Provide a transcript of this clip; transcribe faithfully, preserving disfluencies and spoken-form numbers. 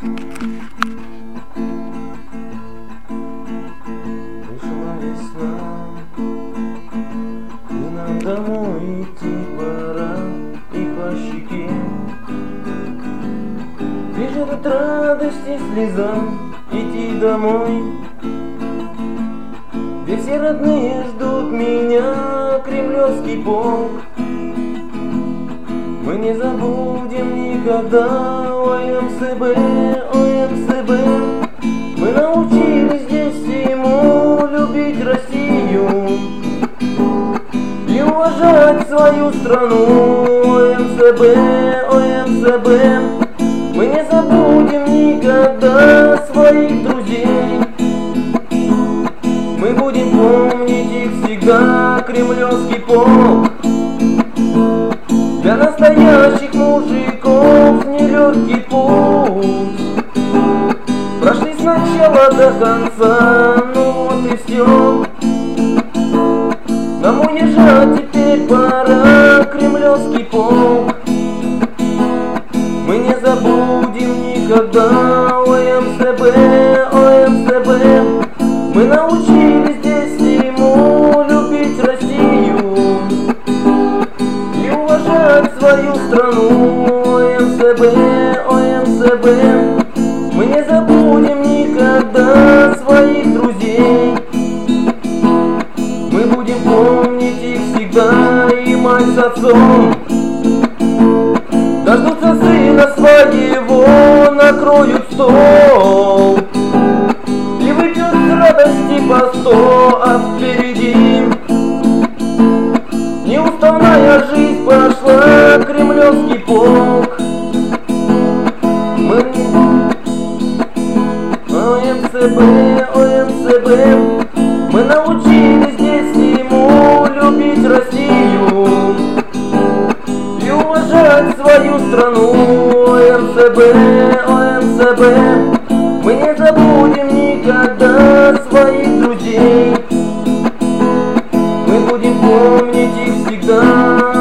Пришла весна, и нам домой идти пора, и по щеке бежит от радости слеза. Идти домой, где все родные ждут меня, кремлевский полк. Мы не забудем никогда, ой, эм эс бэ, ой, эм эс бэ. Мы научились здесь всему любить Россию и уважать свою страну, ой, эм эс бэ, ой, эм эс бэ. Мы не забудем никогда своих друзей. Мы будем помнить их всегда, кремлевский полк. Для настоящих мужиков нелегкий путь. Прошли с начала до конца, ну вот и все. Нам уезжать теперь пора, кремлевский полк. Мы не забудем никогда, ой, эм эс бэ, ой, эм эс бэ. Мы научились здесь всему любить Россию и уважать свою страну, ой, эм эс бэ, ой, эм эс бэ. Мы не забудем никогда своих друзей. Мы будем помнить их всегда, и мать с отцом дождутся сына своего, накроют стол и выпьют с радости по сто, а впереди неуставная жизнь пошла, кремлевский полк. Мы ой, эм эс бэ, ой, эм эс бэ. Мы научились здесь ему любить Россию и уважать свою страну, ой, эм эс бэ, ой, эм эс бэ. Мы не забудем никогда своих друзей. Мы будем помнить их всегда.